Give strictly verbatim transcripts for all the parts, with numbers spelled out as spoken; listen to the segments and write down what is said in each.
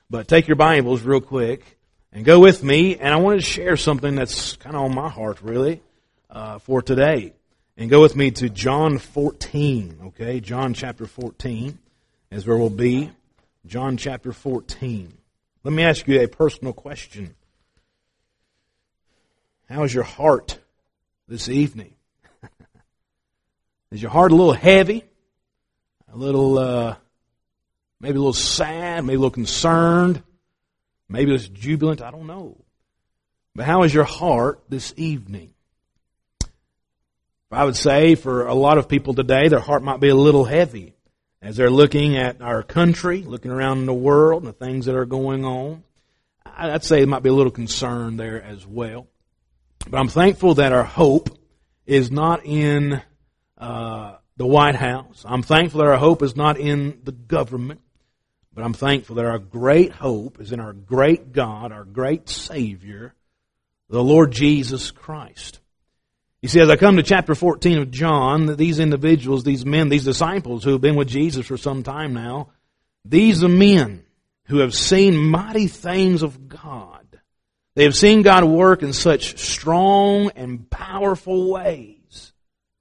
But take your Bibles real quick and go with me, and I wanted to share something that's kind of on my heart, really, uh, for today. And go with me to John fourteen, okay? John chapter fourteen is where we'll be. John chapter fourteen. Let me ask you a personal question. How is your heart this evening? Is your heart a little heavy? A little, uh, maybe a little sad, maybe a little concerned, maybe it's jubilant, I don't know. But how is your heart this evening? I would say for a lot of people today, their heart might be a little heavy as they're looking at our country, looking around in the world and the things that are going on. I'd say it might be a little concern there as well. But I'm thankful that our hope is not in uh, the White House. I'm thankful that our hope is not in the government. But I'm thankful that our great hope is in our great God, our great Savior, the Lord Jesus Christ. You see, as I come to chapter fourteen of John, these individuals, these men, these disciples who have been with Jesus for some time now, these are men who have seen mighty things of God. They have seen God work in such strong and powerful ways.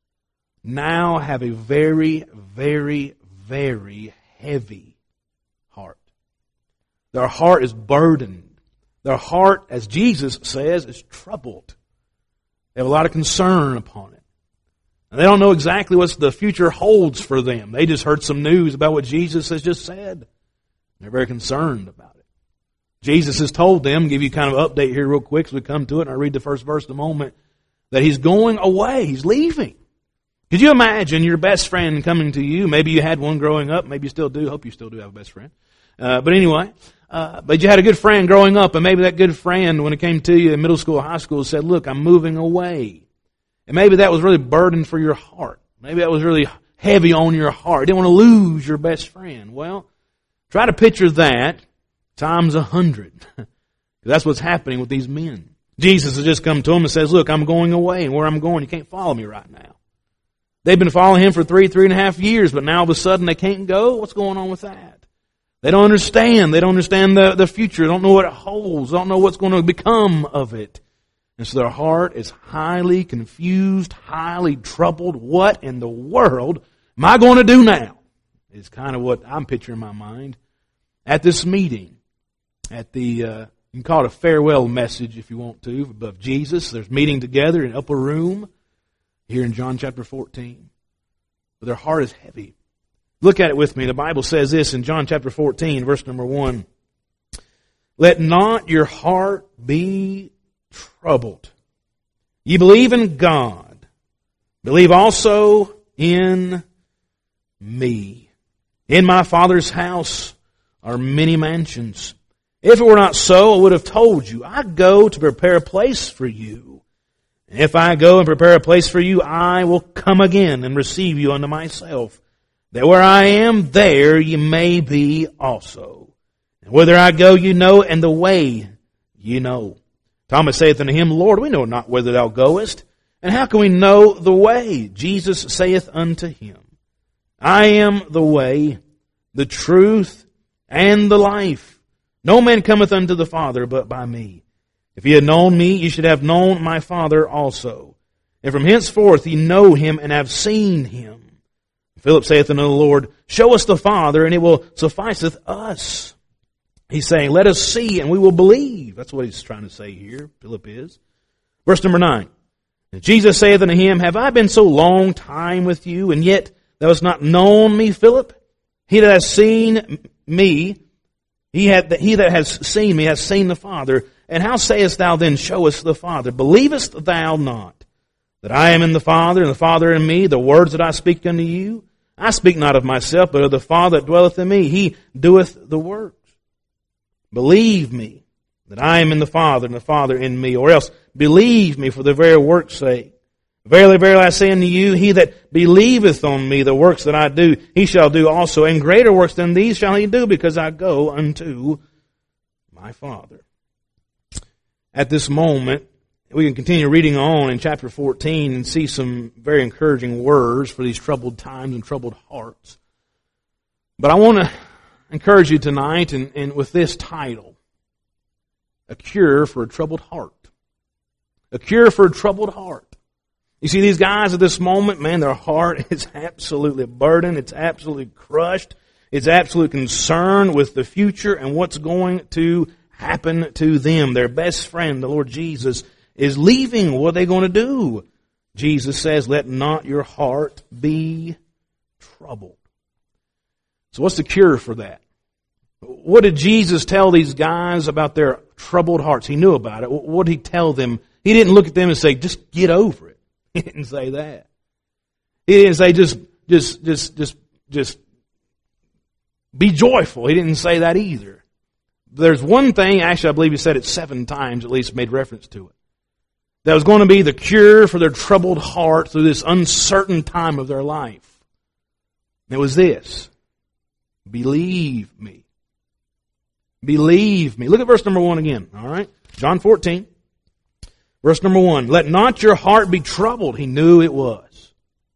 Now have a very, very, very heavy heart. Their heart is burdened. Their heart, as Jesus says, is troubled. They have a lot of concern upon it. And they don't know exactly what the future holds for them. They just heard some news about what Jesus has just said. They're very concerned about it. Jesus has told them, give you kind of an update here real quick as we come to it, and I'll read the first verse in a moment, that He's going away. He's leaving. Could you imagine your best friend coming to you? Maybe you had one growing up. Maybe you still do. Hope you still do have a best friend. Uh, but anyway, uh, but you had a good friend growing up, and maybe that good friend, when it came to you in middle school, high school, said, look, I'm moving away. And maybe that was really burdened for your heart. Maybe that was really heavy on your heart. You didn't want to lose your best friend. Well, try to picture that times a hundred. That's what's happening with these men. Jesus has just come to them and says, look, I'm going away, and where I'm going, you can't follow me right now. They've been following Him for three, three and a half years, but now all of a sudden they can't go? What's going on with that? They don't understand. They don't understand the, the future. They don't know what it holds. They don't know what's going to become of it. And so their heart is highly confused, highly troubled. What in the world am I going to do now? Is kind of what I'm picturing in my mind at this meeting. At the, uh, you can call it a farewell message if you want to, of Jesus. There's meeting together in an upper room here in John chapter fourteen. But their heart is heavy. Look at it with me. The Bible says this in John chapter fourteen, verse number one. Let not your heart be troubled. Ye believe in God. Believe also in me. In my Father's house are many mansions. If it were not so, I would have told you. I go to prepare a place for you. And if I go and prepare a place for you, I will come again and receive you unto myself, that where I am, there you may be also. And whither I go, you know, and the way you know. Thomas saith unto Him, Lord, we know not whither Thou goest, and how can we know the way? Jesus saith unto him, I am the way, the truth, and the life. No man cometh unto the Father but by me. If ye had known me, ye should have known my Father also. And from henceforth ye know Him and have seen Him. Philip saith unto the Lord, show us the Father, and it will sufficeth us. He's saying, let us see, and we will believe. That's what he's trying to say here, Philip is. Verse number nine. And Jesus saith unto him, have I been so long time with you, and yet thou hast not known me, Philip? He that has seen me, he, had, he that has seen me has seen the Father. And how sayest thou then, show us the Father? Believest thou not that I am in the Father, and the Father in me? The words that I speak unto you, I speak not of myself, but of the Father that dwelleth in me. He doeth the works. Believe me that I am in the Father, and the Father in me. Or else believe me for the very work's sake. Verily, verily, I say unto you, he that believeth on me, the works that I do, he shall do also. And greater works than these shall he do, because I go unto my Father. At this moment, we can continue reading on in chapter fourteen and see some very encouraging words for these troubled times and troubled hearts. But I want to encourage you tonight and, and with this title, A Cure for a Troubled Heart. A cure for a troubled heart. You see, these guys at this moment, man, their heart is absolutely burdened. It's absolutely crushed. It's absolutely concerned with the future and what's going to happen to them. Their best friend, the Lord Jesus, is leaving. What are they going to do? Jesus says, let not your heart be troubled. So what's the cure for that? What did Jesus tell these guys about their troubled hearts? He knew about it. What did He tell them? He didn't look at them and say, just get over it. He didn't say that. He didn't say just, just, just, just, just be joyful. He didn't say that either. There's one thing, actually I believe He said it seven times, at least made reference to it, that was going to be the cure for their troubled heart through this uncertain time of their life. And it was this: believe me. Believe me. Look at verse number one again, all right? John fourteen. Verse number one, let not your heart be troubled. He knew it was.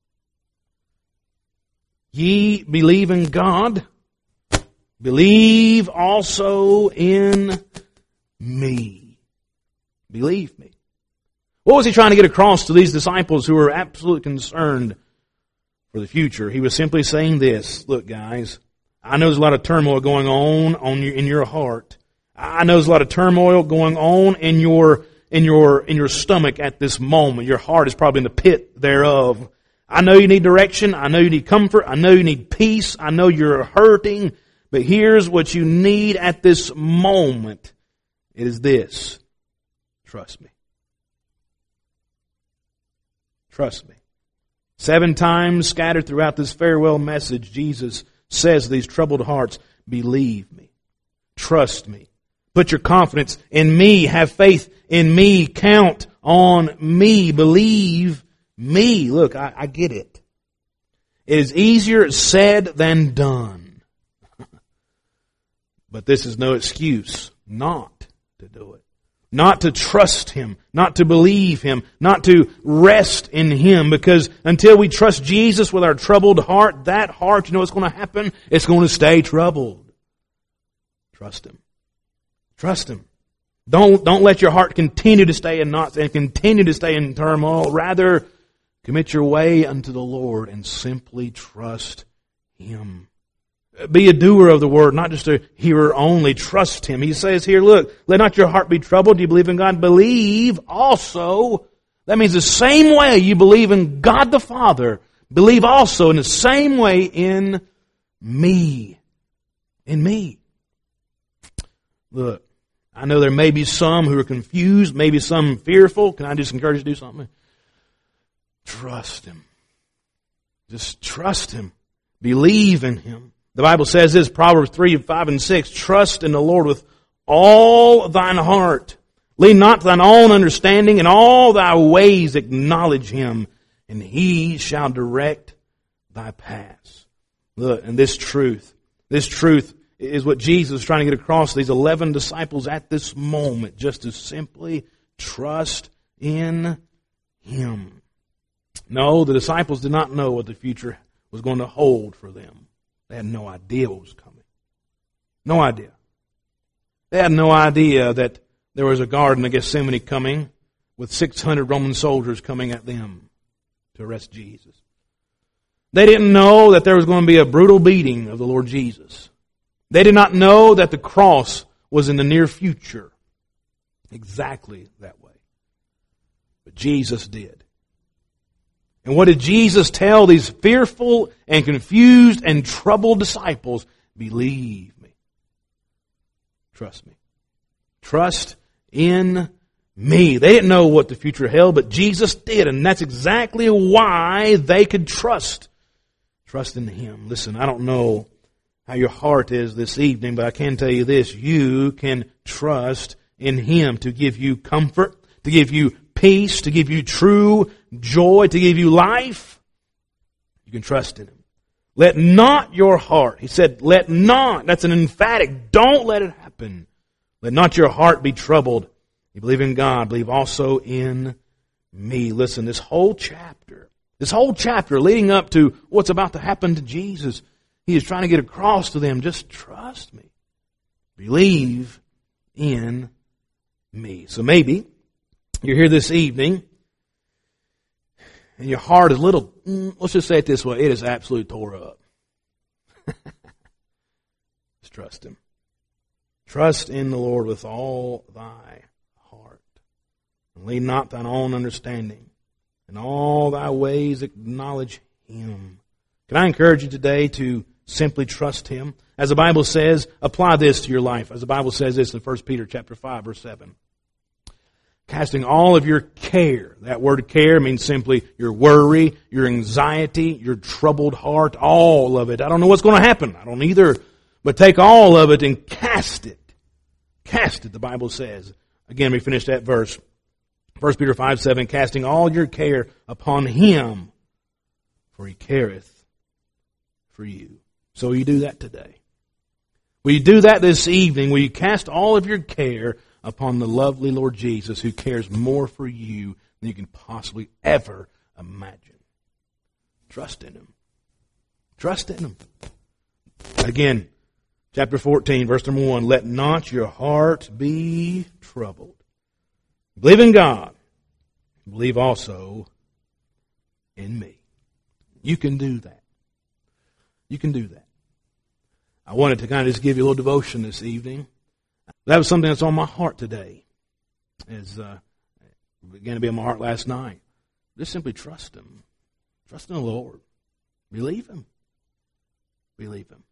Ye believe in God, believe also in me. Believe me. What was He trying to get across to these disciples who were absolutely concerned for the future? He was simply saying this: look, guys, I know there's a lot of turmoil going on, on your, in your heart. I know there's a lot of turmoil going on in your in your in your stomach at this moment. Your heart is probably in the pit thereof. I know you need direction. I know you need comfort. I know you need peace. I know you're hurting. But here's what you need at this moment. It is this: trust me. Trust me. Seven times scattered throughout this farewell message, Jesus says to these troubled hearts, believe me. Trust me. Put your confidence in me. Have faith in me. Count on me. Believe me. Look, I, I get it. It is easier said than done. But this is no excuse not to do it. Not to trust Him. Not to believe Him. Not to rest in Him. Because until we trust Jesus with our troubled heart, that heart, you know what's going to happen? It's going to stay troubled. Trust Him. Trust Him. Don't, don't let your heart continue to stay in knots and continue to stay in turmoil. Rather, commit your way unto the Lord and simply trust Him. Be a doer of the word, not just a hearer only. Trust Him. He says here, look, let not your heart be troubled. Do you believe in God? Believe also. That means the same way you believe in God the Father, believe also in the same way in me. In me. Look, I know there may be some who are confused, maybe some fearful. Can I just encourage you to do something? Trust Him. Just trust Him. Believe in Him. The Bible says this, Proverbs three, five, and six, trust in the Lord with all thine heart. Lean not to thine own understanding. In all thy ways acknowledge Him, and He shall direct thy paths. Look, and this truth, this truth is what Jesus is trying to get across to these eleven disciples at this moment, just to simply trust in Him. No, the disciples did not know what the future was going to hold for them. They had no idea what was coming. No idea. They had no idea that there was a garden of Gethsemane coming with six hundred Roman soldiers coming at them to arrest Jesus. They didn't know that there was going to be a brutal beating of the Lord Jesus. They did not know that the cross was in the near future. Exactly that way. But Jesus did. And what did Jesus tell these fearful and confused and troubled disciples? Believe me. Trust me. Trust in me. They didn't know what the future held, but Jesus did. And that's exactly why they could trust. Trust in Him. Listen, I don't know how your heart is this evening, but I can tell you this. You can trust in Him to give you comfort, to give you peace, to give you true joy, to give you life. You can trust in Him. Let not your heart, He said, let not, that's an emphatic, don't let it happen. Let not your heart be troubled. You believe in God, believe also in me. Listen, this whole chapter, this whole chapter leading up to what's about to happen to Jesus He is trying to get across to them, just trust me. Believe in me. So maybe you're here this evening and your heart is a little, let's just say it this way, it is absolutely tore up. Just trust Him. Trust in the Lord with all thy heart. And lean not thine own understanding. In all thy ways acknowledge Him. Can I encourage you today to simply trust Him? As the Bible says, apply this to your life. As the Bible says this in First Peter chapter five, verse seven. Casting all of your care. That word care means simply your worry, your anxiety, your troubled heart, all of it. I don't know what's going to happen. I don't either. But take all of it and cast it. Cast it, the Bible says. Again, we finish that verse. First Peter five seven, casting all your care upon Him, for He careth for you. So will you do that today? Will you do that this evening? Will you cast all of your care upon the lovely Lord Jesus, who cares more for you than you can possibly ever imagine? Trust in Him. Trust in Him. Again, chapter fourteen, verse number one, let not your heart be troubled. Believe in God. Believe also in me. You can do that. You can do that. I wanted to kind of just give you a little devotion this evening. That was something that's on my heart today. As uh, it began to be on my heart last night. Just simply trust Him. Trust in the Lord. Believe Him. Believe Him.